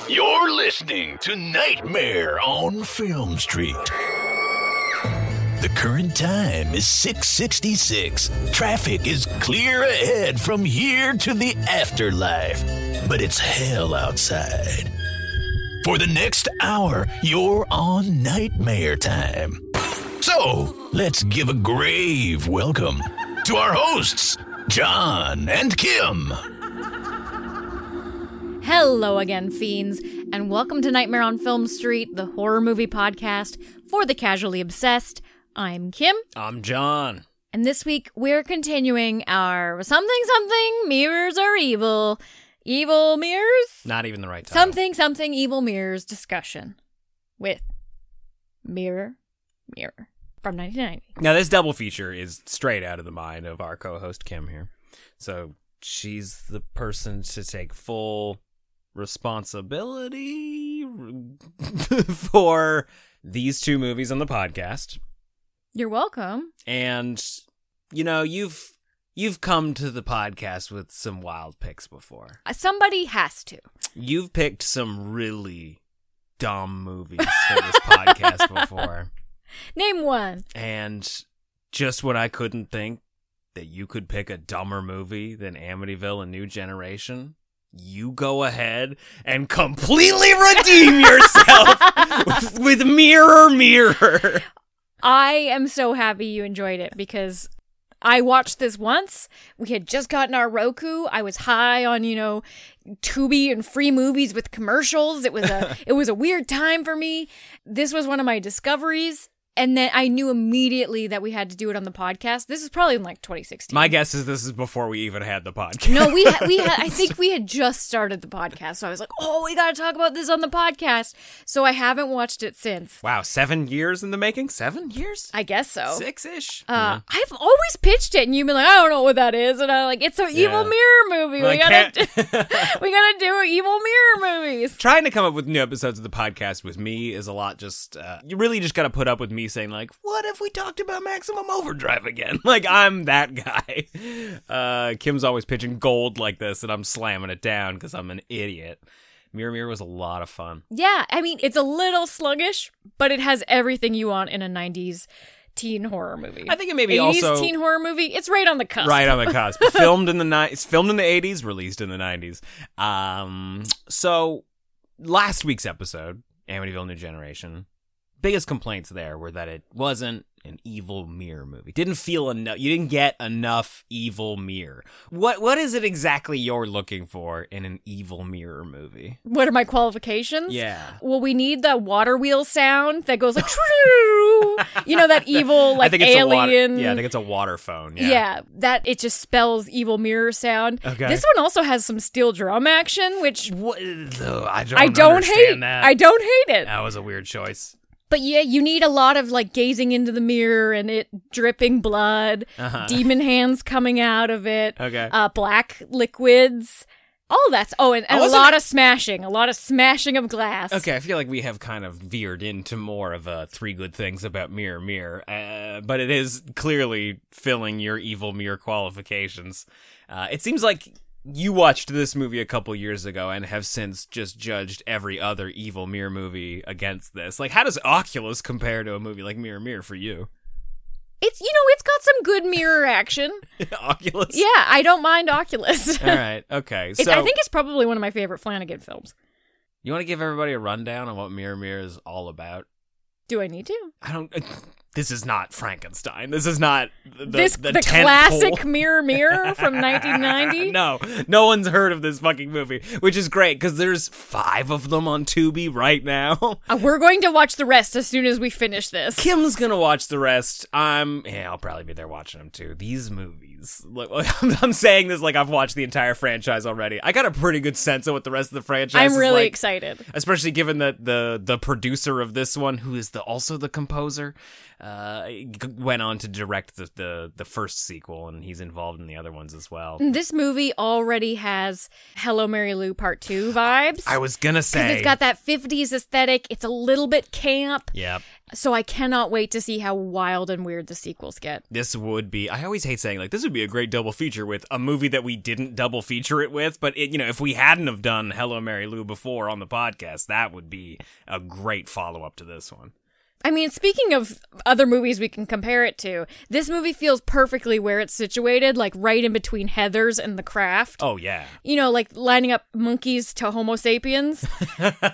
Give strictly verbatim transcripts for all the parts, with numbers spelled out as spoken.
You're listening to Nightmare on Film Street. The current time is six sixty-six. Traffic is clear ahead from here to the afterlife, but it's hell outside. For the next hour, you're on Nightmare time. So, let's give a grave welcome to our hosts, John and Kim. Hello again, fiends, and welcome to Nightmare on Film Street, the horror movie podcast for the casually obsessed. I'm Kim. I'm John. And this week, we're continuing our something something mirrors are evil. Evil mirrors? Not even the right title. Something something evil mirrors discussion with Mirror Mirror from nineteen ninety. Now, this double feature is straight out of the mind of our co-host Kim here. So she's the person to take full responsibility for these two movies on the podcast. You're welcome. And, you know, you've you've come to the podcast with some wild picks before. Somebody has to. You've picked some really dumb movies for this podcast before. Name one. And just when I couldn't think that you could pick a dumber movie than Amityville: A New Generation, you go ahead and completely redeem yourself with, with Mirror Mirror. I am so happy you enjoyed it because I watched this once. We had just gotten our Roku. I was high on, you know, Tubi and free movies with commercials. It was a it was a weird time for me. This was one of my discoveries. And then I knew immediately that we had to do it on the podcast. This is probably in like twenty sixteen. My guess is this is before we even had the podcast. No, we ha- we had. I think we had just started the podcast, so I was like, "Oh, we got to talk about this on the podcast." So I haven't watched it since. Wow, seven years in the making? Seven years? I guess so. Six-ish? Uh, yeah. I've always pitched it, and you've been like, "I don't know what that is," and I'm like, "It's an Yeah. evil mirror movie. Well, we I gotta, do, can't- we gotta do evil mirror movies." Trying to come up with new episodes of the podcast with me is a lot just, uh, you really just gotta put up with me saying like, what if we talked about Maximum Overdrive again? Like, I'm that guy. Uh, Kim's always pitching gold like this, and I'm slamming it down because I'm an idiot. Mirror Mirror was a lot of fun. Yeah, I mean, it's a little sluggish, but it has everything you want in a nineties teen horror movie. I think it may be eighties also teen horror movie. It's right on the cusp. right on the cusp. filmed in the ni- It's filmed in the eighties, released in the nineties. Um, so last week's episode, Amityville: New Generation. Biggest complaints there were that it wasn't an evil mirror movie. Didn't feel enough. You didn't get enough evil mirror. What What is it exactly you're looking for in an evil mirror movie? What are my qualifications? Yeah. Well, we need the water wheel sound that goes like, you know, that evil like I think it's alien. A water, yeah, I think it's a water phone. Yeah. Yeah, that it just spells evil mirror sound. Okay. This one also has some steel drum action, which What, ugh, I don't. I don't understand hate. That. I don't hate it. That was a weird choice. But yeah, you need a lot of like gazing into the mirror and it dripping blood, Uh-huh. demon hands coming out of it, Okay. uh, black liquids, all that's. Oh, and, and a wasn't- lot of smashing, a lot of smashing of glass. Okay, I feel like we have kind of veered into more of a three good things about Mirror Mirror, uh, but it is clearly filling your evil mirror qualifications. Uh, it seems like you watched this movie a couple years ago and have since just judged every other evil mirror movie against this. Like, how does Oculus compare to a movie like Mirror Mirror for you? It's, you know, it's got some good mirror action. Oculus? Yeah, I don't mind Oculus. All right, okay. It's, So, I think it's probably one of my favorite Flanagan films. you want to give everybody a rundown on what Mirror Mirror is all about? Do I need to? I don't... This is not Frankenstein. This is not the, this the, the tent classic pole. Mirror Mirror from nineteen ninety? No, no one's heard of this fucking movie, which is great because there's five of them on Tubi right now. Uh, we're going to watch the rest as soon as we finish this. Kim's gonna watch the rest. I'm, yeah, I'll probably be there watching them too. These movies, like, I'm saying this like I've watched the entire franchise already. I got a pretty good sense of what the rest of the franchise I'm is really like, excited. especially given that the the producer of this one, who is the also the composer, uh, g- went on to direct the, the the first sequel, and he's involved in the other ones as well. This movie already has Hello Mary Lou Part two vibes. I was gonna say Because it's got that fifties aesthetic. It's a little bit camp. Yep. So I cannot wait to see how wild and weird the sequels get. This would be, I always hate saying, like, this would be a great double feature with a movie that we didn't double feature it with, but, it, you know, if we hadn't have done Hello, Mary Lou before on the podcast, that would be a great follow-up to this one. I mean, speaking of other movies we can compare it to, this movie feels perfectly where it's situated, like right in between Heathers and The Craft. Oh, yeah. You know, like lining up monkeys to Homo sapiens. yeah,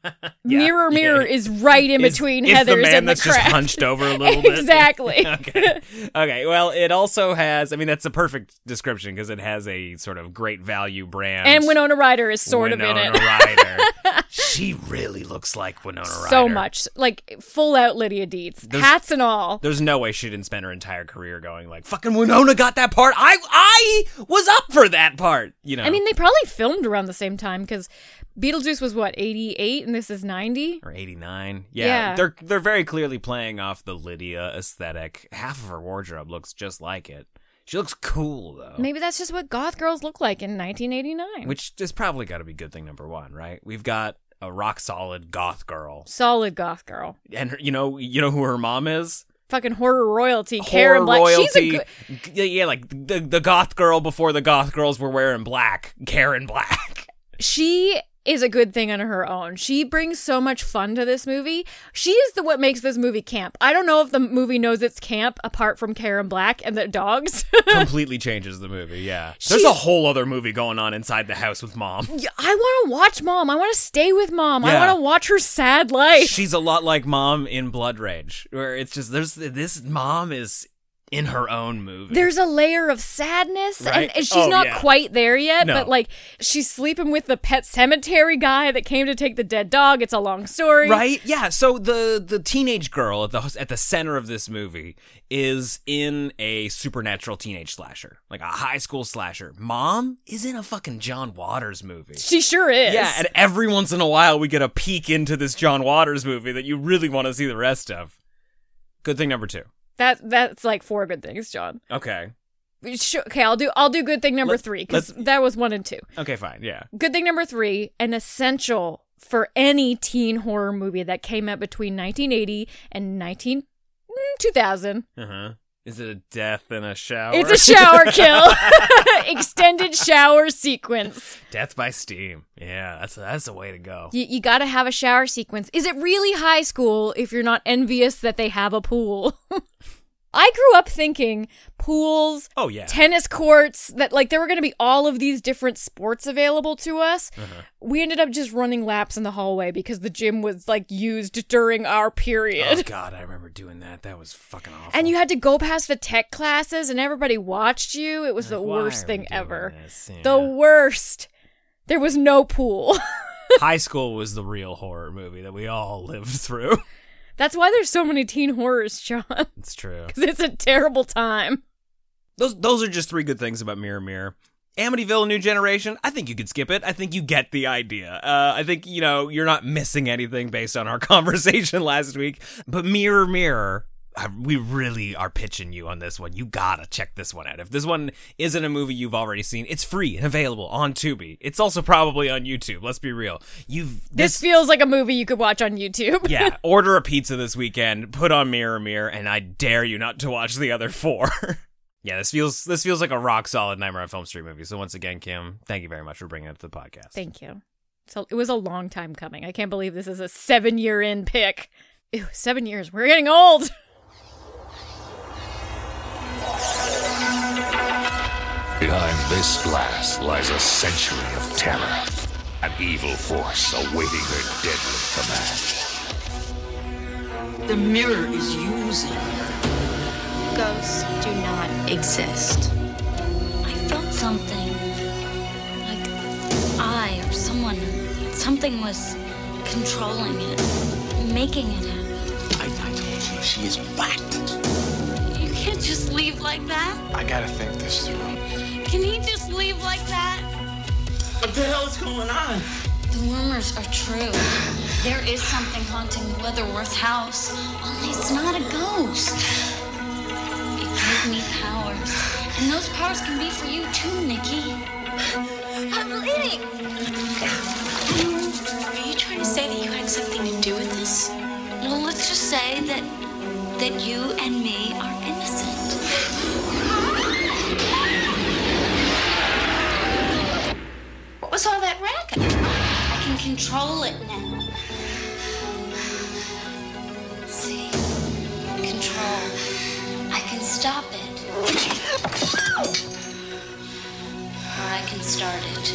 Mirror, Mirror yeah. is right in It's- between it's Heathers the man and The that's Craft. just hunched over a little bit. Exactly. okay. Okay, well, it also has, I mean, that's a perfect description because it has a sort of great value brand. And Winona Ryder is sort Winona of in it. Ryder. She really looks like Winona Ryder. So much. Like, full out Lydia Dietz. There's- Hats and all. There's no way she didn't spend her entire career going like, fucking Winona got that part. I I was up for that part. You know. I mean, they probably filmed around the same time because Beetlejuice was, what, eighty-eight and this is ninety? Or eighty-nine. Yeah, Yeah. They're they're very clearly playing off the Lydia aesthetic. Half of her wardrobe looks just like it. She looks cool, though. Maybe that's just what goth girls look like in nineteen eighty-nine. Which is probably got to be good thing number one, right? We've got a rock solid goth girl. Solid goth girl. And her, you know, you know who her mom is? Fucking horror royalty. Horror Karen Black. royalty. She's a good... Yeah, yeah, like the the goth girl before the goth girls were wearing black. Karen Black. She is a good thing on her own. She brings so much fun to this movie. She is the what makes this movie camp. I don't know if the movie knows it's camp apart from Karen Black and the dogs. Completely changes the movie, yeah. There's She's- a whole other movie going on inside the house with mom. Yeah, I want to watch Mom. I want to stay with Mom. I Yeah. want to watch her sad life. She's a lot like mom in Blood Rage, where it's just, there's this mom is in her own movie. There's a layer of sadness, Right? and, and she's Oh, not yeah. quite there yet, No. but like she's sleeping with the pet cemetery guy that came to take the dead dog. It's a long story. Right? Yeah. So the the teenage girl at the at the center of this movie is in a supernatural teenage slasher, like a high school slasher. Mom is in a fucking John Waters movie. She sure is. Yeah, and every once in a while we get a peek into this John Waters movie that you really want to see the rest of. Good thing number two. That that's like four good things, John. Okay. Sure, okay, I'll do I'll do good thing number Let- three because let's- that was one and two. Okay, fine. Yeah. Good thing number three, an essential for any teen horror movie that came out between nineteen eighty and nineteen two thousand. Uh huh. Is it a death in a shower? It's a shower kill, extended shower sequence. Death by steam. Yeah, that's that's the way to go. You, you got to have a shower sequence. Is it really high school if you're not envious that they have a pool? I grew up thinking pools, Oh yeah. tennis courts, that like there were going to be all of these different sports available to us. Uh-huh. We ended up just running laps in the hallway because the gym was like used during our period. Oh god, I remember doing that. That was fucking awful. And you had to go past the tech classes and everybody watched you. It was the Like, why worst are thing we doing ever. this? Yeah. The worst. There was no pool. High school was the real horror movie that we all lived through. That's why there's so many teen horrors, John. It's true. Because it's a terrible time. Those those are just three good things about Mirror Mirror. Amityville: New Generation, I think you could skip it. I think you get the idea. Uh, I think, you know, you're not missing anything based on our conversation last week. But Mirror Mirror, I, we really are pitching you on this one. You gotta check this one out. If this one isn't a movie you've already seen, it's free and available on Tubi. It's also probably on YouTube. Let's be real. You've This feels like a movie you could watch on YouTube. yeah, order a pizza this weekend, put on Mirror Mirror, and I dare you not to watch the other four. Yeah, this feels this feels like a rock solid Nightmare on Film Street movie. So once again, Kim, thank you very much for bringing it to the podcast. Thank you. So it was a long time coming. I can't believe this is a seven year in pick. Ew, seven years. We're getting old. Behind this glass lies a century of terror, an evil force awaiting her deadly command. The mirror is using. Ghosts do not exist. I felt something. Like I or someone, something was controlling it, making it happen. I, I told you, she is whacked. You can't just leave like that. I gotta think this through. Can he just leave like that? What the hell is going on? The rumors are true. There is something haunting Leatherworth House. Only it's not a ghost. It gave me powers. And those powers can be for you too, Nikki. I'm bleeding. Are you trying to say that you had something to do with this? Well, let's just say that that you and me are innocent. What was all that racket? I can control it now. See? Control. I can stop it. Or I can start it.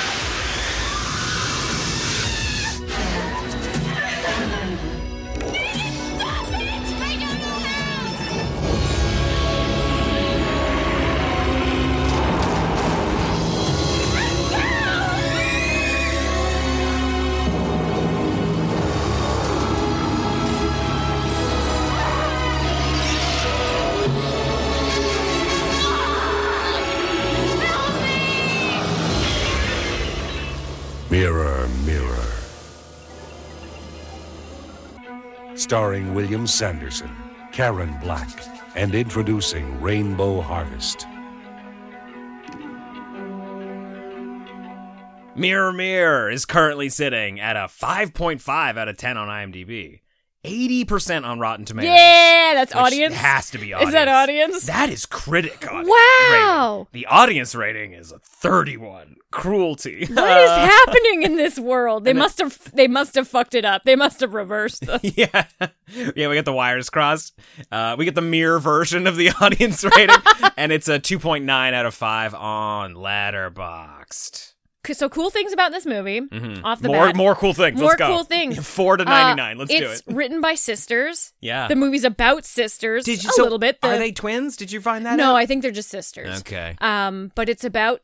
Mirror, Mirror. Starring William Sanderson, Karen Black, and introducing Rainbow Harvest. Mirror Mirror is currently sitting at a five point five out of ten on IMDb. eighty percent on Rotten Tomatoes. Yeah, that's which audience. Has to be audience. Is that audience? That is critic audience. Wow. Rating. The audience rating is a thirty-one. Cruelty. What is happening in this world? They And must have they must have fucked it up. They must have reversed them. Yeah. Yeah, we get the wires crossed. Uh, we get the mirror version of the audience rating, and it's a two point nine out of five on Letterboxd. So cool things about this movie, Mm-hmm. off the more, bat. More cool things. More Let's go. cool things. Four to ninety-nine. Uh, Let's do it. It's written by sisters. Yeah. The movie's about sisters. Did you, a so little bit. The- Are they twins? Did you find that out? No, I think they're just sisters. Okay. Um, but it's about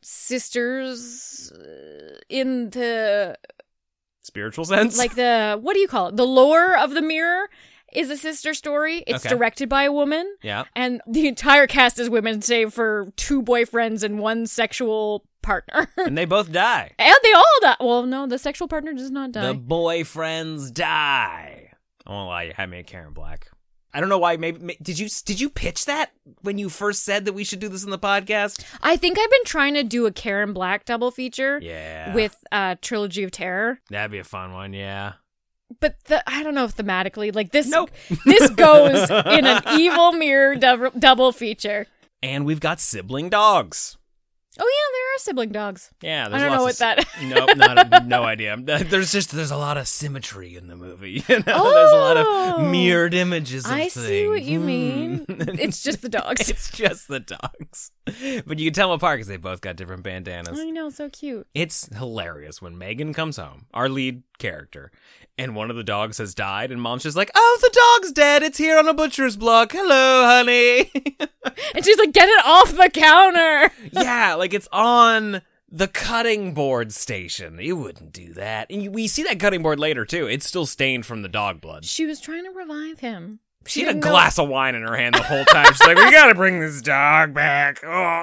sisters uh, in the Spiritual sense? like the what do you call it? The lore of the Mirror is a sister story. It's Okay. directed by a woman. Yeah. And the entire cast is women, save for two boyfriends and one sexual partner. And they both die. And they all die. Well, no, the sexual partner does not die. The boyfriends die. I won't lie, you had me at Karen Black. I don't know why. Maybe, maybe did you did you pitch that when you first said that we should do this in the podcast? I think I've been trying to do a Karen Black double feature Yeah. with uh, Trilogy of Terror. That'd be a fun one. Yeah. But the, I don't know if thematically, like this, Nope. this goes in an evil mirror double, double feature. And we've got sibling dogs. Oh yeah, there are sibling dogs. Yeah, I there's don't know lots what of, that. Nope, not a, no idea. There's just there's a lot of symmetry in the movie. You know? Oh, there's a lot of mirrored images of I things. see what you mean. Mm. It's just the dogs. It's just the dogs. But you can tell them apart because they both got different bandanas. I know, so cute. It's hilarious when Megan comes home, our lead character, and one of the dogs has died, and mom's just like, oh, the dog's dead. It's here on a butcher's block. Hello, honey. And she's like, get it off the counter. Yeah, like it's on the cutting board station. You wouldn't do that. And you, we see that cutting board later, too. It's still stained from the dog blood. She was trying to revive him. She had a didn't know- glass of wine in her hand the whole time. She's like, we gotta bring this dog back. Oh.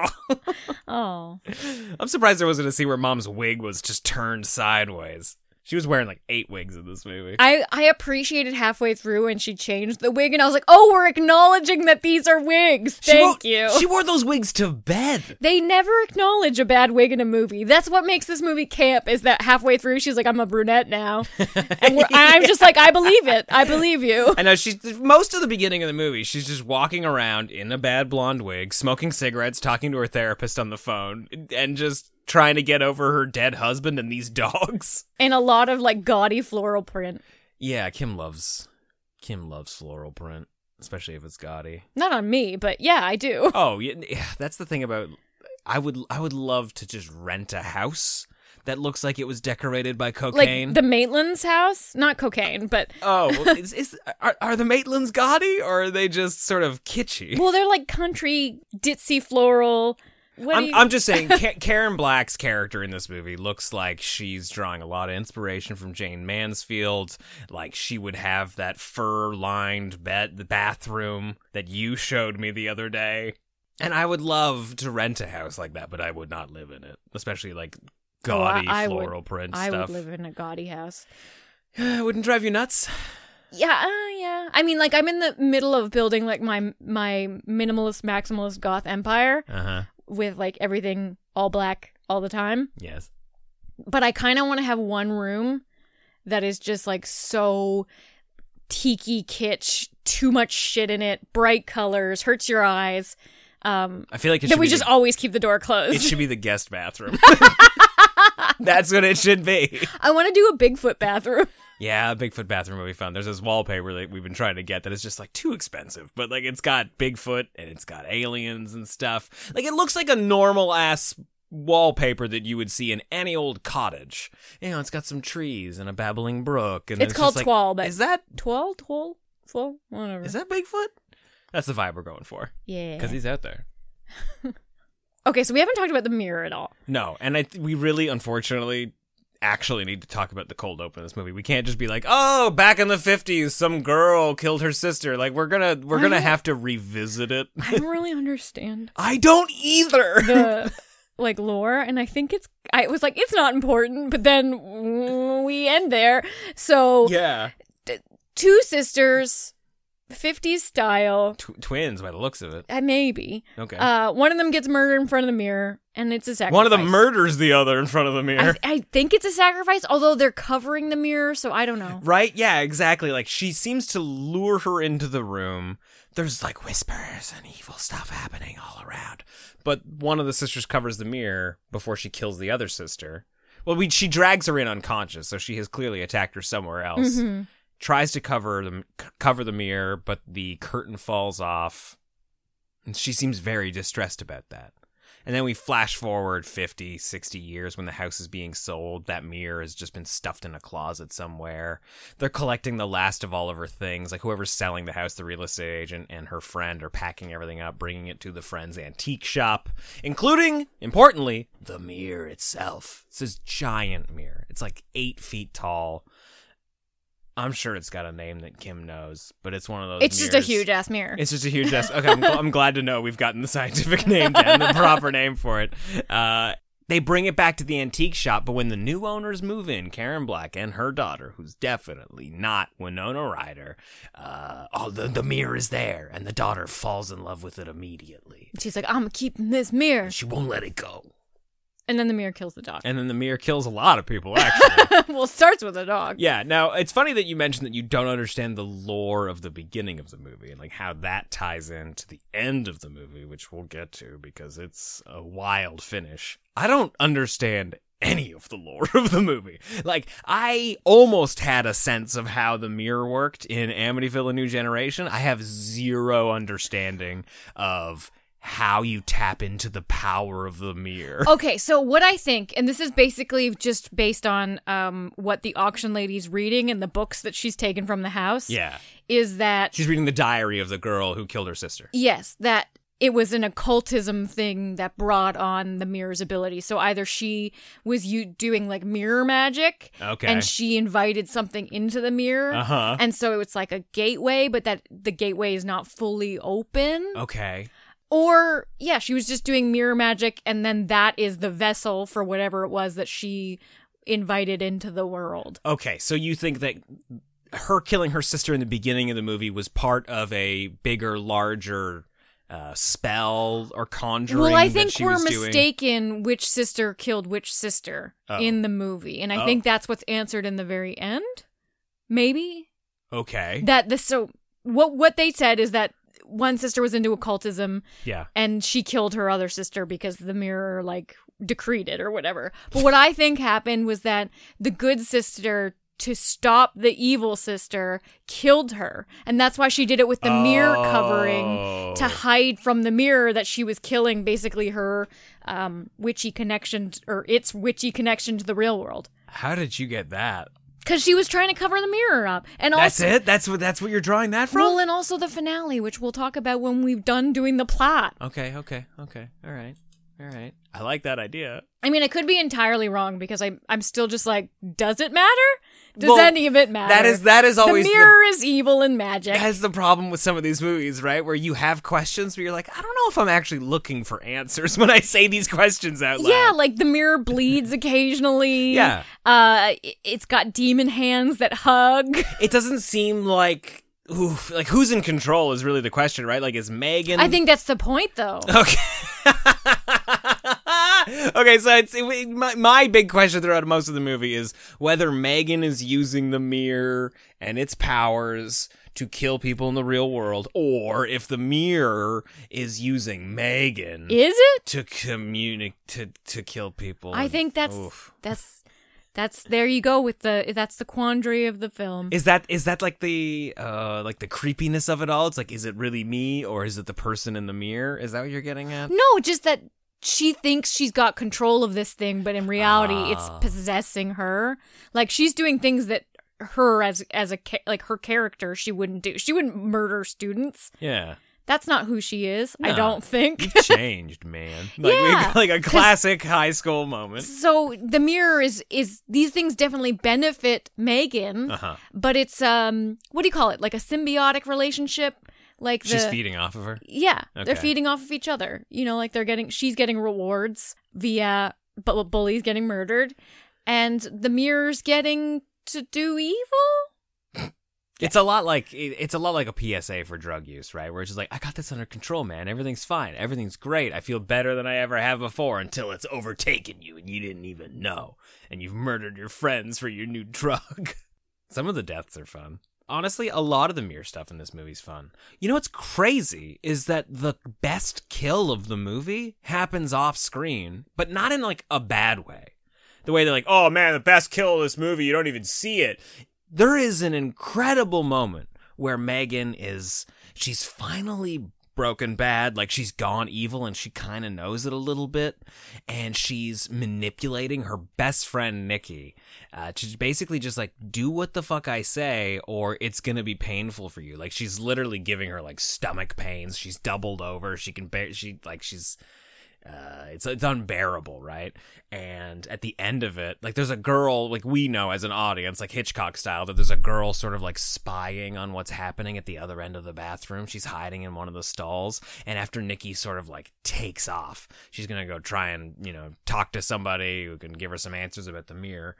Oh. I'm surprised there wasn't a scene where mom's wig was just turned sideways. She was wearing like eight wigs in this movie. I, I appreciated halfway through when she changed the wig, and I was like, oh, we're acknowledging that these are wigs. She Thank wore- you. She wore those wigs to bed. They never acknowledge a bad wig in a movie. That's what makes this movie camp, is that halfway through, she's like, I'm a brunette now. And we're, I'm just like, I believe it. I believe you. I know she's most of the beginning of the movie, she's just walking around in a bad blonde wig, smoking cigarettes, talking to her therapist on the phone, and just trying to get over her dead husband and these dogs. And a lot of, like, gaudy floral print. Yeah, Kim loves Kim loves floral print, especially if it's gaudy. Not on me, but yeah, I do. Oh, yeah, yeah, that's the thing about I would I would love to just rent a house that looks like it was decorated by cocaine. Like the Maitland's house? Not cocaine, but... Oh, well, is, is, are, are the Maitlands gaudy, or are they just sort of kitschy? Well, they're like country, ditzy floral... What do I'm, you- I'm just saying, Ka- Karen Black's character in this movie looks like she's drawing a lot of inspiration from Jane Mansfield. Like she would have that fur-lined bed, the bathroom that you showed me the other day. And I would love to rent a house like that, but I would not live in it, especially like Oh, I- gaudy I floral would, print I stuff. would live in a gaudy house. Wouldn't drive you nuts? Yeah, uh, yeah. I mean, like, I'm in the middle of building, like, my my minimalist, maximalist goth empire Uh huh. with, like, everything all black all the time. Yes. But I kind of want to have one room that is just, like, so tiki kitsch, too much shit in it, bright colors, hurts your eyes. Um, I feel like it that should we be just the, always keep the door closed. it should be the guest bathroom. That's what it should be. I want to do a Bigfoot bathroom. Yeah, Bigfoot bathroom will be fun. There's this wallpaper that we've been trying to get that is just like too expensive, but like it's got Bigfoot and it's got aliens and stuff. Like it looks like a normal ass wallpaper that you would see in any old cottage. You know, it's got some trees and a babbling brook. And It's called just like, Twal, but- is that Twelve, twelve, twelve, whatever. is that Bigfoot? That's the vibe we're going for. Yeah. Because he's out there. Okay, so we haven't talked about the mirror at all. No, and I th- we really, unfortunately, actually need to talk about the cold open of this movie. We can't just be like, "Oh, back in the fifties, some girl killed her sister." Like we're gonna we're I gonna don't- have to revisit it. I don't really understand I don't either. the like lore, and I think it's. I was like, it's not important, but then mm, we end there. So yeah, two sisters, fifties style, Tw- twins by the looks of it. uh, maybe. Okay, Uh, one of them gets murdered in front of the mirror, and it's a sacrifice. one of them murders the other in front of the mirror. I, I think it's a sacrifice, although they're covering the mirror, so I don't know. Right? Yeah, exactly. Like she seems to lure her into the room. There's like whispers and evil stuff happening all around. But one of the sisters covers the mirror before she kills the other sister. Well, we, she drags her in unconscious, so she has clearly attacked her somewhere else. Mm-hmm. Tries to cover the cover the mirror, but the curtain falls off. And she seems very distressed about that. And then we flash forward fifty, sixty years when the house is being sold. That mirror has just been stuffed in a closet somewhere. They're collecting the last of all of her things. Like whoever's selling the house, the real estate agent and her friend are packing everything up, bringing it to the friend's antique shop, including, importantly, the mirror itself. It's this giant mirror. It's like eight feet tall. I'm sure it's got a name that Kim knows, but it's one of those It's just a mirrors- huge ass mirror. It's just a huge ass. Okay, I'm, gl- I'm glad to know we've gotten the scientific name down, the proper name for it. Uh, they bring it back to the antique shop, but when the new owners move in, Karen Black and her daughter, who's definitely not Winona Ryder, uh, oh, the, the mirror is there, and the daughter falls in love with it immediately. She's like, I'm keeping this mirror. She won't let it go. And then the mirror kills the dog. And then the mirror kills a lot of people, actually. Well, it starts with a dog. Yeah, now, it's funny that you mentioned that you don't understand the lore of the beginning of the movie and like how that ties into the end of the movie, which we'll get to because it's a wild finish. I don't understand any of the lore of the movie. Like, I almost had a sense of how the mirror worked in Amityville: A New Generation. I have zero understanding of how you tap into the power of the mirror. Okay, so what I think, and this is basically just based on um, what the auction lady's reading and the books that she's taken from the house, Yeah. is that, She's reading the diary of the girl who killed her sister. yes, that it was an occultism thing that brought on the mirror's ability. So either she was you doing like mirror magic, Okay. and she invited something into the mirror, Uh-huh. and so it's like a gateway, but that the gateway is not fully open. Okay. Or, yeah, she was just doing mirror magic, and then that is the vessel for whatever it was that she invited into the world. Okay, so you think that her killing her sister in the beginning of the movie was part of a bigger, larger uh, spell or conjuring Well, I that think she we're was doing? mistaken which sister killed which sister Oh. in the movie, and I Oh. think that's what's answered in the very end. Maybe Okay. that the so what what they said is that one sister was into occultism, Yeah. and she killed her other sister because the mirror like decreed it or whatever. But what I think happened was that the good sister, to stop the evil sister, killed her, and that's why she did it with the mirror covering to hide from the mirror that she was killing basically her um witchy connection t- or its witchy connection to the real world, How did you get that? because she was trying to cover the mirror up. And That's also it? That's what that's what you're drawing that from? well, and also the finale, which we'll talk about when we've done doing the plot. Okay, okay, okay. All right. All right. I like that idea. I mean, I could be entirely wrong because I'm I'm still just like, does it matter? Does Well, any of it matter? That is that is always the mirror is evil and magic. That's the problem with some of these movies, right? Where you have questions where you're like, I don't know if I'm actually looking for answers when I say these questions out loud. Yeah, like the mirror bleeds occasionally. Yeah. Uh, it- it's got demon hands that hug. It doesn't seem like, oof, like who's in control is really the question, right? Like, is Megan? I think that's the point, though. Okay. Okay, so it's it, my, my big question throughout most of the movie is whether Megan is using the mirror and its powers to kill people in the real world, or if the mirror is using Megan Is it? to communicate to to kill people. I think that's Oof. that's that's there you go with the that's the quandary of the film. Is that is that like the uh like the creepiness of it all? It's like, is it really me or is it the person in the mirror? Is that what you're getting at? No, just that she thinks she's got control of this thing, but in reality, Ah. it's possessing her. Like she's doing things that her as as a ca- like her character she wouldn't do. She wouldn't murder students. Yeah. That's not who she is. I No. don't think. You've changed, man. Like, Yeah, we, like a classic high school moment. So the mirror is is these things definitely benefit Megan, Uh-huh. but it's um what do you call it? Like a symbiotic relationship. Like the, She's feeding off of her. Yeah, they're Okay. feeding off of each other. You know, like they're getting she's getting rewards via but bullies getting murdered, and the mirror's getting to do evil. It's a lot like it- it's a lot like a P S A for drug use, right? Where it's just like, I got this under control, man. Everything's fine. Everything's great. I feel better than I ever have before until it's overtaken you and you didn't even know. And you've murdered your friends for your new drug. Some of the deaths are fun. Honestly, a lot of the mirror stuff in this movie's fun. You know what's crazy is that the best kill of the movie happens off screen, but not in like a bad way. The way they're like, oh man, the best kill of this movie, you don't even see it. There is an incredible moment where Megan is, she's finally broken bad, like she's gone evil and she kind of knows it a little bit, and she's manipulating her best friend Nikki uh, to basically just like, do what the fuck I say or it's gonna be painful for you. Like she's literally giving her like stomach pains, she's doubled over, she can bear, she like she's Uh, it's it's unbearable, right? And at the end of it, like there's a girl, like we know as an audience, like Hitchcock style, that there's a girl sort of like spying on what's happening at the other end of the bathroom. She's hiding in one of the stalls, and after Nikki sort of like takes off, she's gonna go try and, you know, talk to somebody who can give her some answers about the mirror.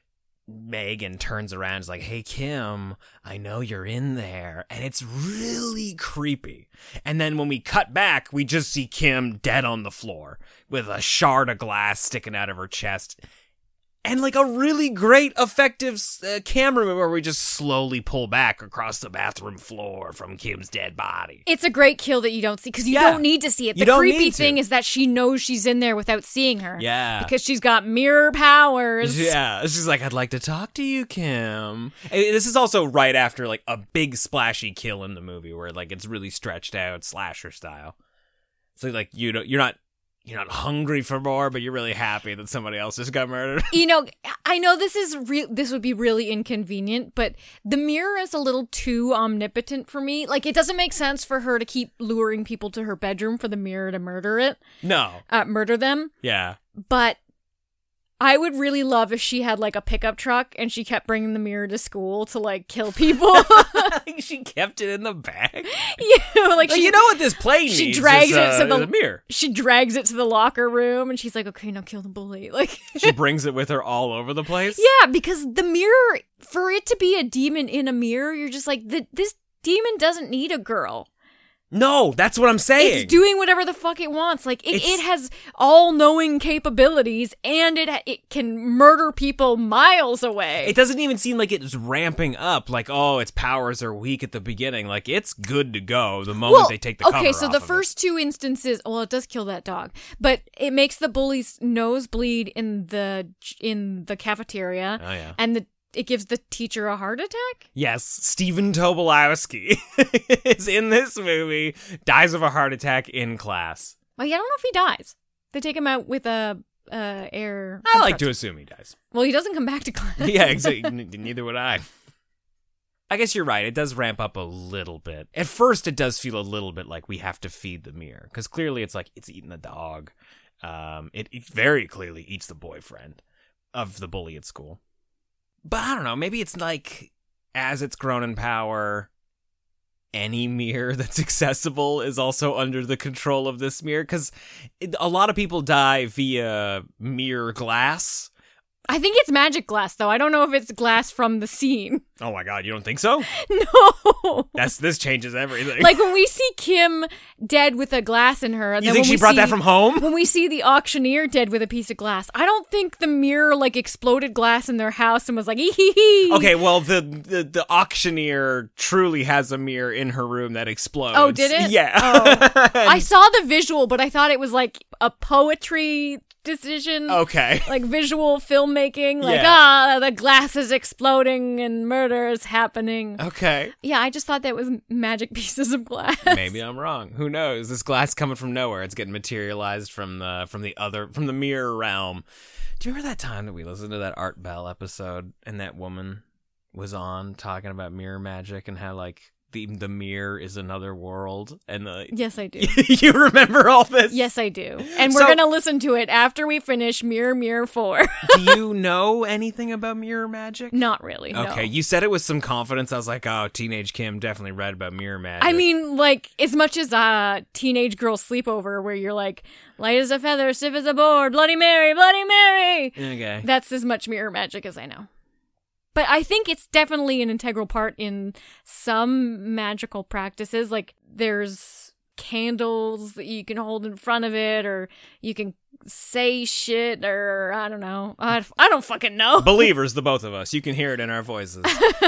Megan turns around and is like, hey, Kim, I know you're in there. And it's really creepy. And then when we cut back, we just see Kim dead on the floor with a shard of glass sticking out of her chest. And like a really great, effective uh, camera move where we just slowly pull back across the bathroom floor from Kim's dead body. It's a great kill that you don't see because you Yeah. don't need to see it. You The don't creepy need to. thing is that she knows she's in there without seeing her. Yeah. Because she's got mirror powers. Yeah, she's like, I'd like to talk to you, Kim. And this is also right after like a big splashy kill in the movie where like it's really stretched out, slasher style. So like you don't, you're not, you're not hungry for more, but you're really happy that somebody else just got murdered. You know, I know this is re- this would be really inconvenient, but the mirror is a little too omnipotent for me. Like, it doesn't make sense for her to keep luring people to her bedroom for the mirror to murder it, No, uh, murder them. yeah, But I would really love if she had like a pickup truck and she kept bringing the mirror to school to like kill people. Like, she kept it in the bag. you know, like Like, she, you know what this plane she needs? drags is, it uh, to the is a mirror. She drags it to the locker room and she's like, okay, now kill the bully. Like, She brings it with her all over the place. yeah, because the mirror, for it to be a demon in a mirror, you're just like, the, this demon doesn't need a girl. No, that's what I'm saying. It's doing whatever the fuck it wants. Like, it, It's- it has all-knowing capabilities, and it it can murder people miles away. It doesn't even seem like it's ramping up. Like, oh, its powers are weak at the beginning. Like, it's good to go the moment well, they take the cover okay, so off the of it. first two instances, well, it does kill that dog, but it makes the bully's nose bleed in the in the cafeteria. Oh, yeah. And the it gives the teacher a heart attack. Yes, Stephen Tobolowsky is in this movie, dies of a heart attack in class. Well, yeah, I don't know if he dies. They take him out with a uh, air. I like to compressor. assume he dies. Well, he doesn't come back to class. Yeah, exactly. N- neither would I. I guess you're right. It does ramp up a little bit. At first, it does feel a little bit like we have to feed the mirror. Because clearly it's like it's eating the dog. Um, it, it very clearly eats the boyfriend of the bully at school. But I don't know. Maybe it's like, as it's grown in power, any mirror that's accessible is also under the control of this mirror. Because a lot of people die via mirror glass. I think it's magic glass, though. I don't know if it's glass from the scene. Oh my god, you don't think so? No. That's This changes everything. Like when we see Kim dead with a glass in her. And you then think when she we brought see, that from home? When we see the auctioneer dead with a piece of glass, I don't think the mirror like exploded glass in their house and was like, ee hee hee. Okay, well, the, the the auctioneer truly has a mirror in her room that explodes. Oh, did it? Yeah. Oh. I saw the visual, but I thought it was like a poetry decision. Okay. Like visual filmmaking. Like, Yeah. ah, the glass is exploding and murder is happening. Okay. Yeah, I just thought that was magic pieces of glass. Maybe I'm wrong. Who knows? This glass coming from nowhere. It's getting materialized from the from the other from the mirror realm. Do you remember that time that we listened to that Art Bell episode and that woman was on talking about mirror magic and how like the the mirror is another world and the Yes, I do. You remember all this? Yes, I do. And we're So- going to listen to it after we finish Mirror Mirror four. Do you know anything about mirror magic? Not really, no. Okay, you said it with some confidence. I was like, oh, Teenage Kim definitely read about mirror magic. I mean, like, as much as a teenage girl sleepover where you're like, light as a feather, stiff as a board, Bloody Mary, Bloody Mary. Okay. That's as much mirror magic as I know. But I think it's definitely an integral part in some magical practices. Like, there's candles that you can hold in front of it, or you can say shit, or I don't know. I, I don't fucking know. Believers, the both of us. You can hear it in our voices.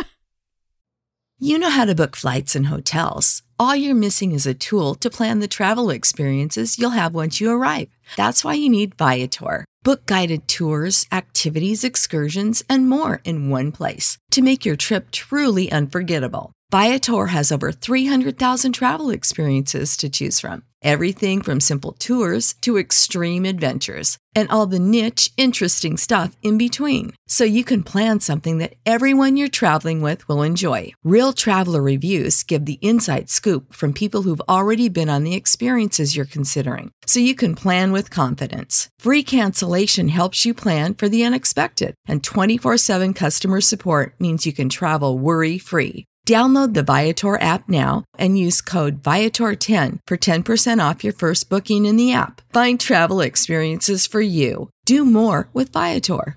You know how to book flights and hotels. All you're missing is a tool to plan the travel experiences you'll have once you arrive. That's why you need Viator. Book guided tours, activities, excursions, and more in one place to make your trip truly unforgettable. Viator has over three hundred thousand travel experiences to choose from. Everything from simple tours to extreme adventures and all the niche, interesting stuff in between. So you can plan something that everyone you're traveling with will enjoy. Real traveler reviews give the inside scoop from people who've already been on the experiences you're considering. So you can plan with confidence. Free cancellation helps you plan for the unexpected. And twenty-four seven customer support means you can travel worry-free. Download the Viator app now and use code Viator ten for ten percent off your first booking in the app. Find travel experiences for you. Do more with Viator.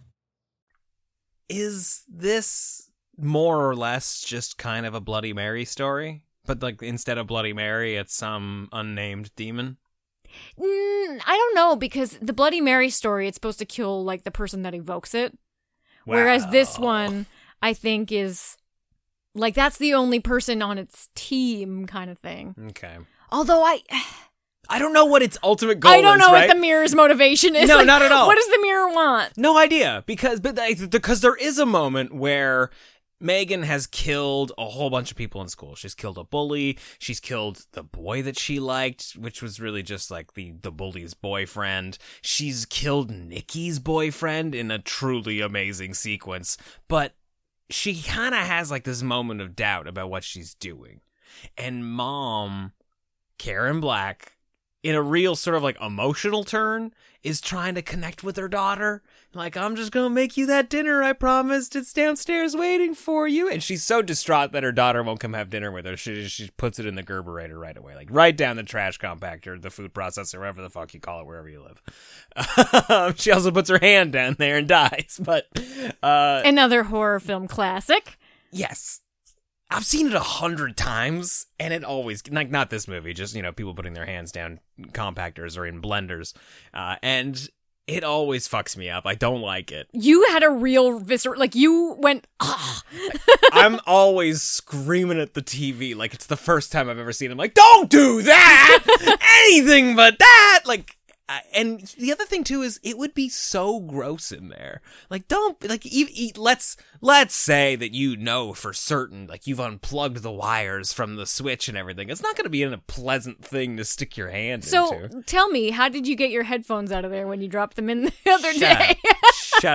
Is this more or less just kind of a Bloody Mary story? But like instead of Bloody Mary, it's some unnamed demon? Mm, I don't know, because the Bloody Mary story, it's supposed to kill, like, the person that evokes it. Whereas this one, I think, is... like, that's the only person on its team kind of thing. Okay. Although I... I don't know what its ultimate goal is, I don't know right? what the mirror's motivation is. No, Like, not at all. What does the mirror want? No idea, because but like, because there is a moment where Megan has killed a whole bunch of people in school. She's killed a bully. She's killed the boy that she liked, which was really just like the, the bully's boyfriend. She's killed Nikki's boyfriend in a truly amazing sequence. But she kind of has like this moment of doubt about what she's doing. And Mom, Karen Black, in a real sort of like emotional turn, is trying to connect with her daughter. Like, I'm just going to make you that dinner I promised. It's downstairs waiting for you. And she's so distraught that her daughter won't come have dinner with her. She she puts it in the Gerberator right away. Like, right down the trash compactor, the food processor, whatever the fuck you call it, wherever you live. She also puts her hand down there and dies. But, uh... Another horror film classic. yes. I've seen it a hundred times, and it always, like, not this movie, just, you know, people putting their hands down compactors or in blenders, uh, and it always fucks me up. I don't like it. You had a real visceral, like, you went, ah. I'm always screaming at the T V, like, it's the first time I've ever seen it. I'm like, don't do that! Anything but that! Like, I- and the other thing too is it would be so gross in there. Like, don't like eat, eat, let's let's say that you know for certain, like, you've unplugged the wires from the switch and everything. It's not going to be a pleasant thing to stick your hand So, into. tell me, how did you get your headphones out of there when you dropped them in the other Shut day? up. Shut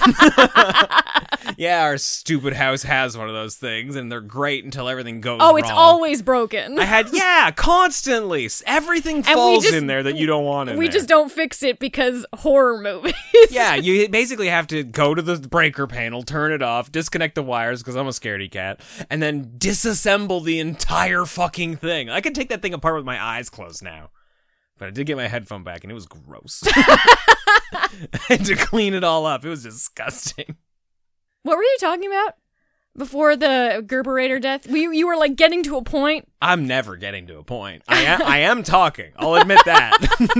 up. Yeah, our stupid house has one of those things, and they're great until everything goes Oh, it's wrong. always broken. I had, yeah, constantly. Everything we falls just- in there that you don't want in we there. just don't fix it because horror movies. Yeah, you basically have to go to the breaker panel, turn it off, disconnect the wires, because I'm a scaredy cat, and then disassemble the entire fucking thing. I can take that thing apart with my eyes closed now. But I did get my headphone back, and it was gross. I had to clean it all up. It was disgusting. What were you talking about before the Gerberator death? We, you were like getting to a point. I'm never getting to a point. I am, I am talking. I'll admit that.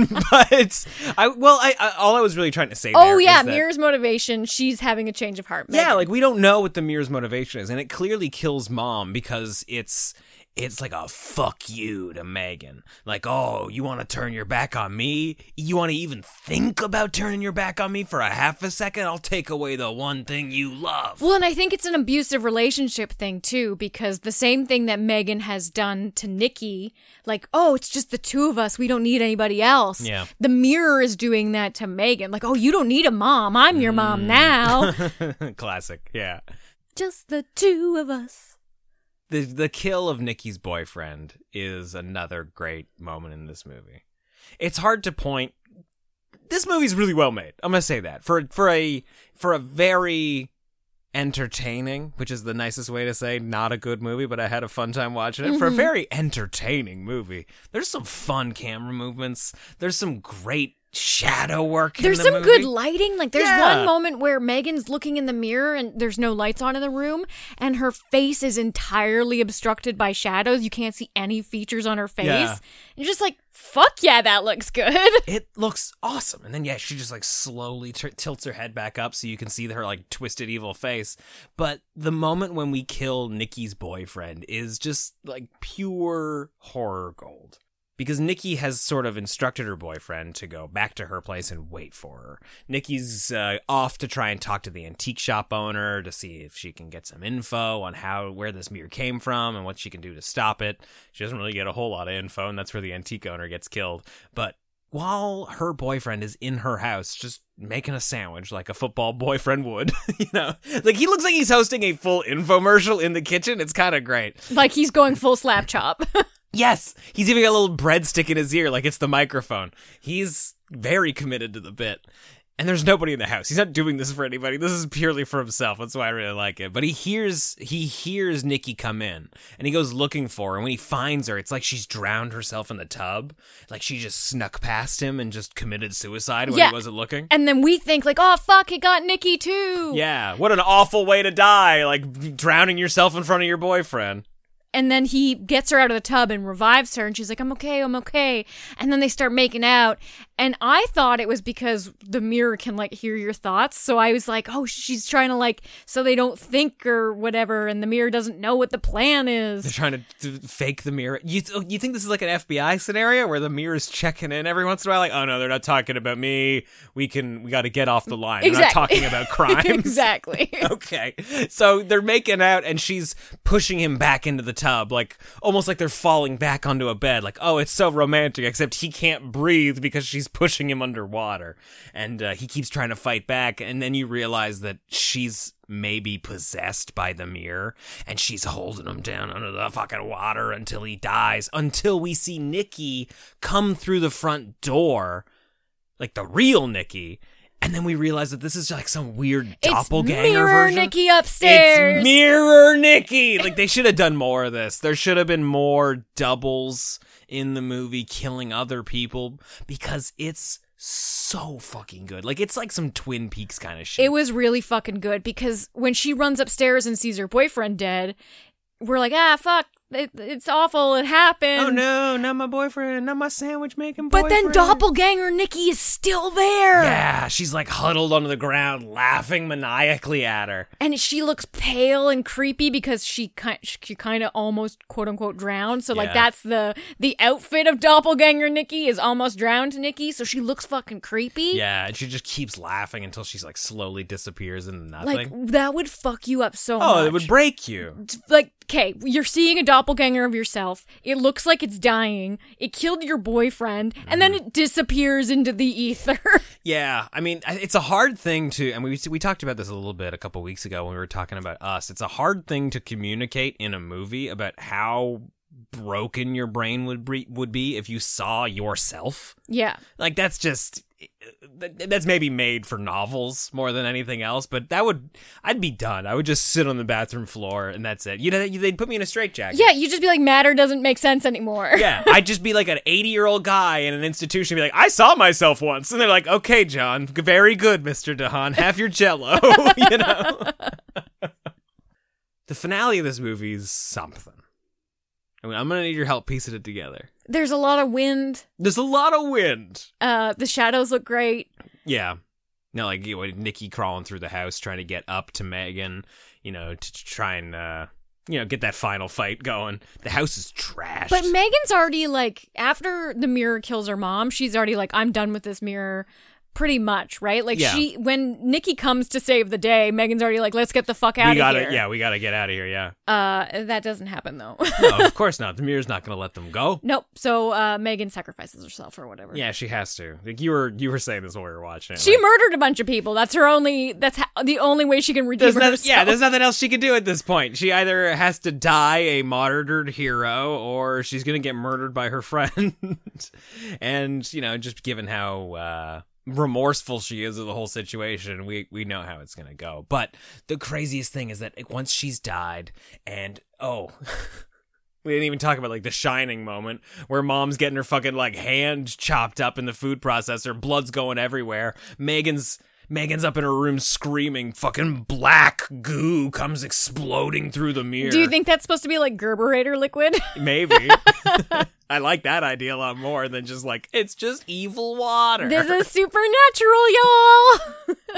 But I well, I, I all I was really trying to say. Oh there yeah, is that, Mirror's motivation. She's having a change of heart. Yeah, Megan. like we don't know what the Mirror's motivation is, and it clearly kills Mom because it's. It's like a fuck you to Megan. Like, oh, you want to turn your back on me? You want to even think about turning your back on me for a half a second? I'll take away the one thing you love. Well, and I think it's an abusive relationship thing, too, because the same thing that Megan has done to Nikki, like, oh, it's just the two of us. We don't need anybody else. Yeah. The Mirror is doing that to Megan. Like, oh, you don't need a mom. I'm your mom now. Classic, yeah. Just the two of us. The the kill of Nikki's boyfriend is another great moment in this movie. It's hard to point. This movie's really well made. I'm gonna say that for for a for a very entertaining, which is the nicest way to say not a good movie, but I had a fun time watching it. Mm-hmm. For a very entertaining movie, there's some fun camera movements. There's some great shadow work. There's in the some movie. good lighting. Like there's Yeah. one moment where Megan's looking in the mirror and there's no lights on in the room and her face is entirely obstructed by shadows. You can't see any features on her face. Yeah. You're just like, fuck yeah, that looks good. It looks awesome. And then, yeah, she just like slowly t- tilts her head back up so you can see her like twisted evil face. But the moment when we kill Nikki's boyfriend is just like pure horror gold. Because Nikki has sort of instructed her boyfriend to go back to her place and wait for her. Nikki's uh, off to try and talk to the antique shop owner to see if she can get some info on how where this mirror came from and what she can do to stop it. She doesn't really get a whole lot of info, and that's where the antique owner gets killed. But while her boyfriend is in her house just making a sandwich like a football boyfriend would, you know, like he looks like he's hosting a full infomercial in the kitchen. It's kind of great. Like he's going full slap chop. Yes, he's even got a little breadstick in his ear like it's the microphone. He's very committed to the bit. And there's nobody in the house. He's not doing this for anybody. This is purely for himself. That's why I really like it. But he hears he hears Nikki come in, and he goes looking for her. And when he finds her, it's like she's drowned herself in the tub. Like she just snuck past him and just committed suicide when Yeah. he wasn't looking. And then we think like, oh, fuck, it got Nikki too. Yeah, what an awful way to die, like drowning yourself in front of your boyfriend. And then he gets her out of the tub and revives her. And she's like, I'm okay, I'm okay. And then they start making out. And I thought it was because the mirror can, like, hear your thoughts. So I was like, oh, she's trying to, like, so they don't think or whatever. And the mirror doesn't know what the plan is. They're trying to d- fake the mirror. You th- you think this is like an F B I scenario where the mirror's checking in every once in a while? Like, oh, no, they're not talking about me. We can, we got to get off the line. They're not Exactly. talking about crimes. Exactly. Okay. So they're making out and she's pushing him back into the tub, like almost like they're falling back onto a bed. Like, oh, it's so romantic, except he can't breathe because she's pushing him underwater. And uh, he keeps trying to fight back. And then you realize that she's maybe possessed by the mirror and she's holding him down under the fucking water until he dies. Until we see Nikki come through the front door, like the real Nikki. And then we realize that this is like some weird doppelganger it's mirror version. Nikki upstairs. It's Mirror Nikki. Like they should have done more of this. There should have been more doubles in the movie killing other people because it's so fucking good. Like it's like some Twin Peaks kind of shit. It was really fucking good because when she runs upstairs and sees her boyfriend dead, we're like, ah, fuck. It, it's awful. It happened. Oh no, not my boyfriend, not my sandwich making But boyfriend. then doppelganger Nikki is still there. Yeah, she's like huddled onto the ground, laughing maniacally at her. And she looks pale and creepy because she kind she kind of almost quote unquote drowned. So like Yeah. that's the the outfit of doppelganger Nikki is almost drowned Nikki. So she looks fucking creepy. Yeah, and she just keeps laughing until she's like slowly disappears into nothing. Like that would fuck you up so much. Oh, it would break you. Like, okay, you're seeing a doppelganger of yourself. It looks like it's dying. It killed your boyfriend, and then it disappears into the ether. Yeah, I mean, I- it's a hard thing to, and we we talked about this a little bit a couple weeks ago when we were talking about Us. It's a hard thing to communicate in a movie about how broken your brain would be, would be if you saw yourself. Yeah. Like, that's just, that's maybe made for novels more than anything else, but that would, I'd be done. I would just sit on the bathroom floor and that's it. You know, they'd put me in a straitjacket. Yeah, you just be like, matter doesn't make sense anymore. Yeah, I'd just be like an eighty-year-old guy in an institution, be like, I saw myself once. And they're like, okay, John, very good, Mister DeHaan, have your Jell-O, you know? The finale of this movie is something. I mean, I'm going to need your help piecing it together. There's a lot of wind. There's a lot of wind. Uh, the shadows look great. Yeah. No, like, you know, Nikki crawling through the house trying to get up to Megan, you know, to try and, uh, you know, get that final fight going. The house is trashed. But Megan's already, like, after the mirror kills her mom, she's already like, I'm done with this mirror. Pretty much, right? Like, Yeah. she, when Nikki comes to save the day, Megan's already like, let's get the fuck out we of gotta, here. Yeah, we gotta get out of here, yeah. Uh, that doesn't happen, though. No, of course not. The mirror's not gonna let them go. Nope. So, uh, Megan sacrifices herself or whatever. Yeah, she has to. Like, you were you were saying this while we were watching it. She like, murdered a bunch of people. That's her only, that's ha- the only way she can redeem there's not, herself. yeah, there's nothing else she can do at this point. She either has to die a martyred hero, or she's gonna get murdered by her friend. And, you know, just given how uh, remorseful she is of the whole situation, we, we know how it's gonna go. But the craziest thing is that like, once she's died, and, oh... We didn't even talk about, like, the Shining moment where mom's getting her fucking, like, hand chopped up in the food processor. Blood's going everywhere. Megan's Megan's up in her room screaming. Fucking black goo comes exploding through the mirror. Do you think that's supposed to be like Gerberator liquid? Maybe. I like that idea a lot more than just, like, it's just evil water. This is supernatural, y'all!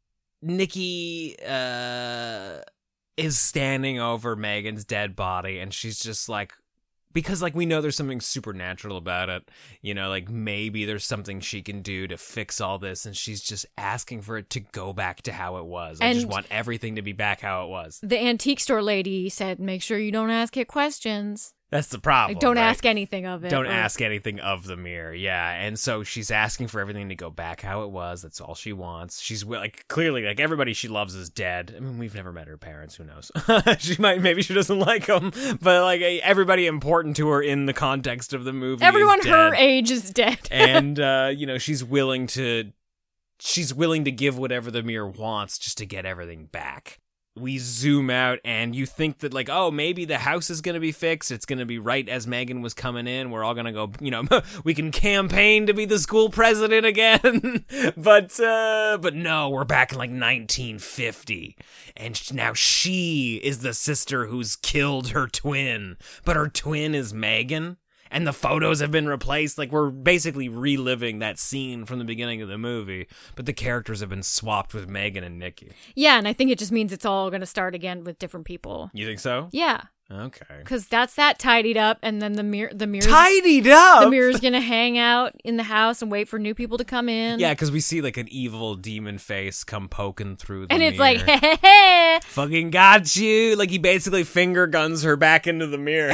Nikki, uh... is standing over Megan's dead body, and she's just like, because like we know there's something supernatural about it, you know, like maybe there's something she can do to fix all this, and she's just asking for it to go back to how it was. I And- just want everything to be back how it was. The antique store lady said, make sure you don't ask it questions. That's the problem. Like, don't right? ask anything of it. Don't or- ask anything of the mirror, yeah. And so she's asking for everything to go back how it was. That's all she wants. She's like clearly like everybody she loves is dead. I mean, we've never met her parents. Who knows? She might, maybe she doesn't like them, but like everybody important to her in the context of the movie. Everyone is her dead. age is dead. And uh, you know, she's willing to, she's willing to give whatever the mirror wants just to get everything back. We zoom out and you think that like, oh, maybe the house is going to be fixed. It's going to be right as Megan was coming in. We're all going to go, you know, we can campaign to be the school president again. but, uh, but no, we're back in like nineteen fifty. And now she is the sister who's killed her twin. But her twin is Megan. And the photos have been replaced. Like, we're basically reliving that scene from the beginning of the movie. But the characters have been swapped with Megan and Nikki. Yeah, and I think it just means it's all going to start again with different people. You think so? Yeah. Okay. Because that's that tidied up, and then the mirror, the mirror, Tidied up? the mirror's going to hang out in the house and wait for new people to come in. Yeah, because we see, like, an evil demon face come poking through the And it's mirror. like, hey, hey, hey. Fucking got you! Like, he basically finger guns her back into the mirror.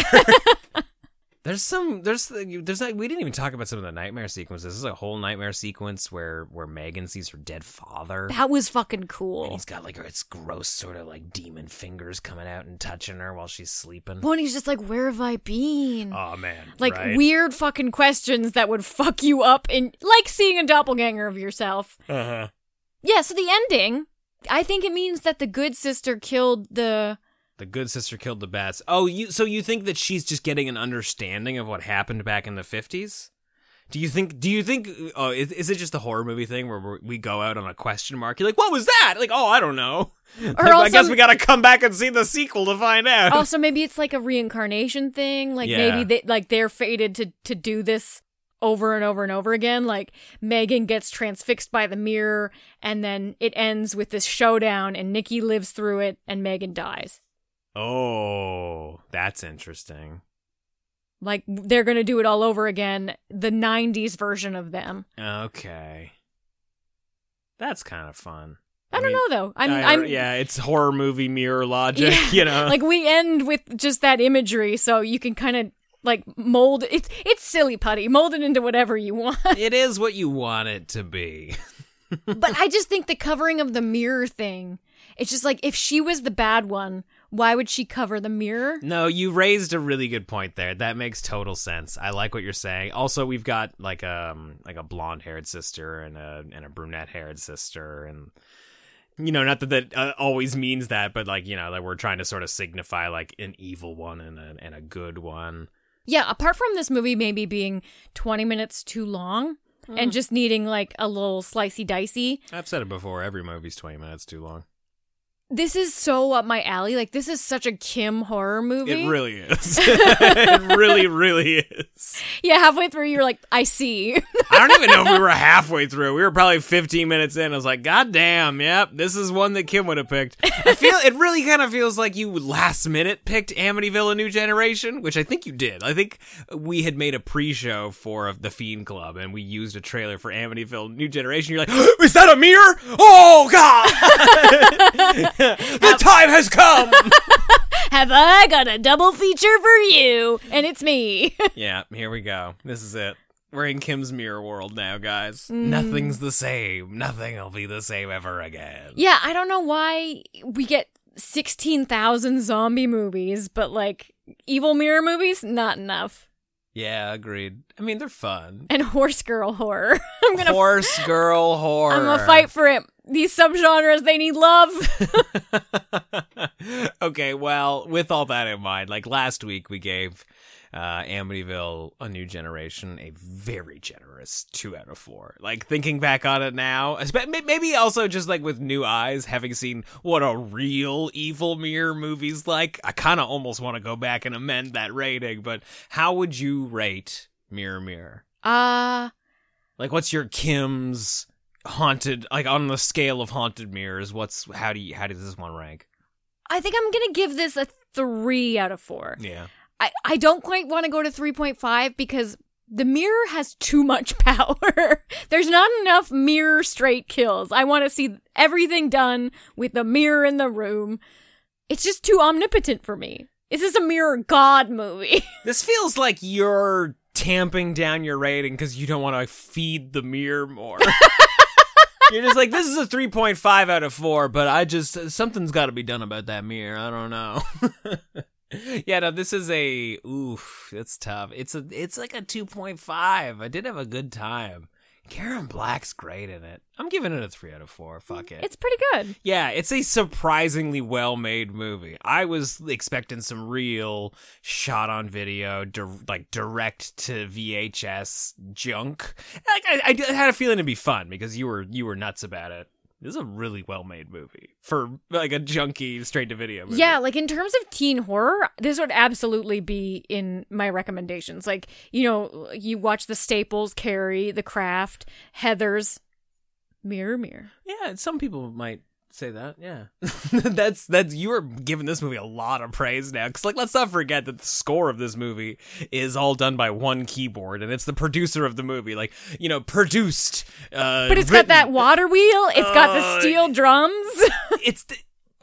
There's some, there's, there's like, we didn't even talk about some of the nightmare sequences. This is a whole nightmare sequence where, where Megan sees her dead father. That was fucking And cool. he's got like, it's gross sort of like demon fingers coming out and touching her while she's sleeping. Well, and he's just like, where have I been? Oh man. like right? weird fucking questions that would fuck you up in, like seeing a doppelganger of yourself. Uh-huh. Yeah, so the ending, I think it means that the good sister killed the... The good sister killed the bad. Oh, you, so you think that she's just getting an understanding of what happened back in the fifties? Do you think, do you think, oh, is, is it just a horror movie thing where we're, we go out on a question mark? You're like, what was that? Like, oh, I don't know. Like, also- I guess we gotta come back and see the sequel to find out. Also, maybe it's like a reincarnation thing. Like Yeah. maybe they like they're fated to to do this over and over and over again. Like Megan gets transfixed by the mirror, and then it ends with this showdown, and Nikki lives through it, and Megan dies. Oh, that's interesting. Like they're gonna do it all over again, the nineties version of them. Okay. That's kind of fun. I, don't mean, know though. I'm, I- I'm yeah, it's horror movie mirror logic, Yeah. you know? like we end with just that imagery, so you can kind of like mold it's it's silly putty, mold it into whatever you want. It is what you want it to be. But I just think the covering of the mirror thing, it's just like if she was the bad one, Why would she cover the mirror? No, you raised a really good point there. That makes total sense. I like what you're saying. Also, we've got like a um, like a blonde-haired sister and a and a brunette-haired sister, and you know, not that that uh, always means that, but like, you know, that we're trying to sort of signify like an evil one and a and a good one. Yeah, apart from this movie maybe being twenty minutes too long mm. and just needing like a little slicey dicey. I've said it before, every movie's twenty minutes too long. This is so up my alley. Like, this is such a Kim horror movie. It really is. It really, really is. Yeah, halfway through, you're like, I see. I don't even know if we were halfway through. We were probably fifteen minutes in. I was like, God damn, yep, this is one that Kim would have picked. I feel it really kind of feels like you last minute picked Amityville: A New Generation, which I think you did. I think we had made a pre-show for The Fiend Club, and we used a trailer for Amityville: New Generation. You're like, is that a mirror? Oh, God! The time has come! Have I got a double feature for you? And it's me. Yeah, here we go. This is it. We're in Kim's mirror world now, guys. Mm. Nothing's the same. Nothing will be the same ever again. Yeah, I don't know why we get sixteen thousand zombie movies, but like evil mirror movies, not enough. Yeah, agreed. I mean, they're fun. And horse girl horror. I'm gonna horse girl horror. I'm gonna fight for it. These subgenres, they need love. Okay, well, with all that in mind, like last week we gave uh, Amityville: A New Generation a very generous two out of four. Like, thinking back on it now, maybe also just like with new eyes, having seen what a real evil mirror movie's like, I kind of almost want to go back and amend that rating. But how would you rate Mirror Mirror? Uh... Like, what's your Kim's haunted, like on the scale of haunted mirrors, what's, how do you, how does this one rank? I think I'm going to give this a three out of four. Yeah. I, I don't quite want to go to three point five because the mirror has too much power. There's not enough mirror straight kills. I want to see everything done with the mirror in the room. It's just too omnipotent for me. This is a mirror god movie. This feels like you're tamping down your rating because you don't want to feed the mirror more. You're just like, this is a three point five out of four, but I just, something's got to be done about that mirror. I don't know. Yeah, no, this is a, oof, it's tough. It's a, it's like a two point five. I did have a good time. Karen Black's great in it. I'm giving it a three out of four. Fuck it. It's pretty good. Yeah, it's a surprisingly well-made movie. I was expecting some real shot-on-video, di- like direct-to-V H S junk. Like, I, I had a feeling it'd be fun because you were you were nuts about it. This is a really well-made movie for like a junky straight-to-video movie. Yeah, like in terms of teen horror, this would absolutely be in my recommendations. Like, you know, you watch the staples, Carrie, The Craft, Heathers, Mirror Mirror. Yeah, some people might say that. Yeah, that's that's you are giving this movie a lot of praise now. Because like, let's not forget that the score of this movie is all done by one keyboard, and it's the producer of the movie. Like, you know, produced. Uh, but it's written. got that water wheel. It's uh, got the steel drums. It's. The,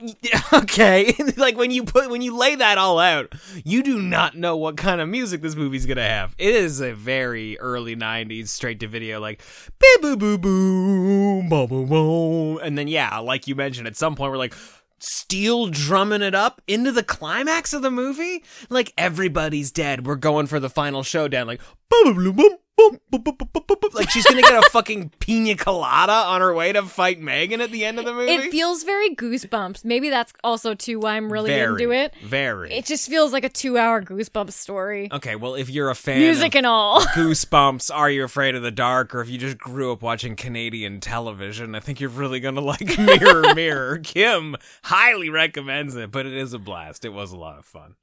okay, like when you put when you lay that all out, you do not know what kind of music this movie's gonna have. It is a very early nineties straight to video, like beep boo boo boom boom boom boom, and then yeah, like you mentioned, at some point we're like steel drumming it up into the climax of the movie. Like, everybody's dead. We're going for the final showdown. Like boom boom boom. Like, she's gonna get a fucking pina colada on her way to fight Megan at the end of the movie. It feels very Goosebumps. Maybe that's also too why I'm really very, into it. Very. It just feels like a two-hour Goosebumps story. Okay, well, if you're a fan music of and all Goosebumps, Are You Afraid of the Dark, or if you just grew up watching Canadian television, I think you're really gonna like Mirror Mirror. Kim highly recommends it, but it is a blast. It was a lot of fun.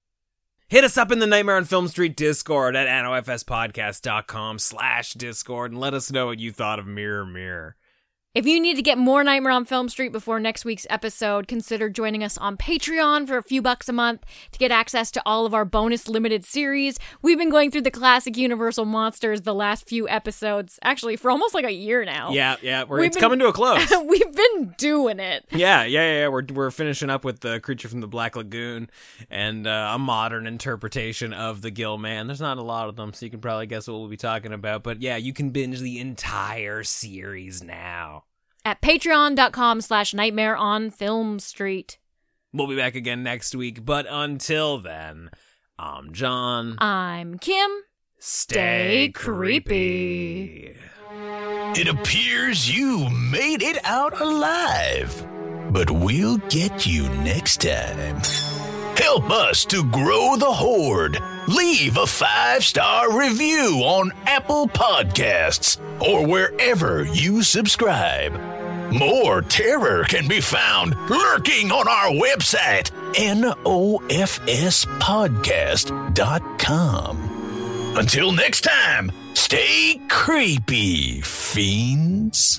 Hit us up in the Nightmare on Film Street Discord at nofspodcast.com slash Discord and let us know what you thought of Mirror Mirror. If you need to get more Nightmare on Film Street before next week's episode, consider joining us on Patreon for a few bucks a month to get access to all of our bonus limited series. We've been going through the classic Universal monsters the last few episodes, actually for almost like a year now. Yeah, yeah, we're, it's been, coming to a close. We've been doing it. Yeah, yeah, yeah, yeah. We're we're finishing up with the Creature from the Black Lagoon and uh, a modern interpretation of the Gill Man. There's not a lot of them, so you can probably guess what we'll be talking about. But yeah, you can binge the entire series now. At patreon.com slash nightmare on film street. We'll be back again next week, but until then, I'm John. I'm Kim. Stay Stay creepy. It appears you made it out alive, but we'll get you next time. Help us to grow the horde. Leave a five-star review on Apple Podcasts or wherever you subscribe. More terror can be found lurking on our website, N O F S podcast dot com. Until next time, stay creepy, fiends.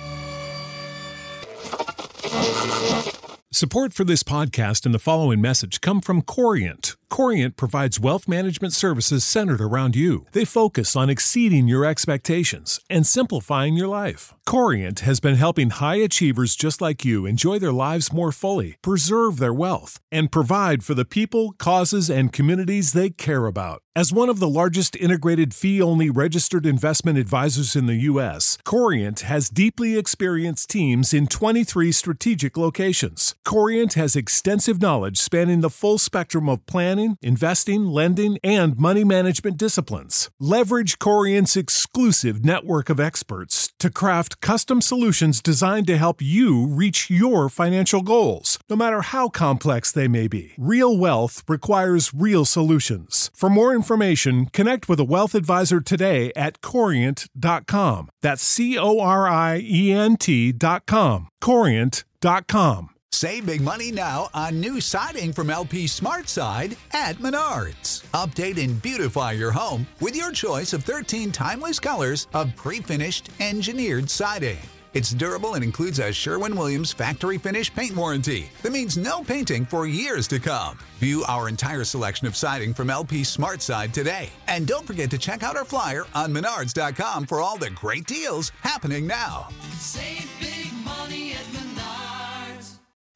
Support for this podcast and the following message come from Corient. Corient provides wealth management services centered around you. They focus on exceeding your expectations and simplifying your life. Corient has been helping high achievers just like you enjoy their lives more fully, preserve their wealth, and provide for the people, causes, and communities they care about. As one of the largest integrated fee-only registered investment advisors in the U S, Corient has deeply experienced teams in twenty-three strategic locations. Corient has extensive knowledge spanning the full spectrum of planning, investing, lending, and money management disciplines. Leverage Corient's exclusive network of experts to craft custom solutions designed to help you reach your financial goals, no matter how complex they may be. Real wealth requires real solutions. For more information, connect with a wealth advisor today at corient dot com. That's C O R I E N T dot com. corient dot com. Save big money now on new siding from L P SmartSide at Menards. Update and beautify your home with your choice of thirteen timeless colors of pre-finished engineered siding. It's durable and includes a Sherwin-Williams factory finish paint warranty that means no painting for years to come. View our entire selection of siding from L P SmartSide today. And don't forget to check out our flyer on menards dot com for all the great deals happening now. Save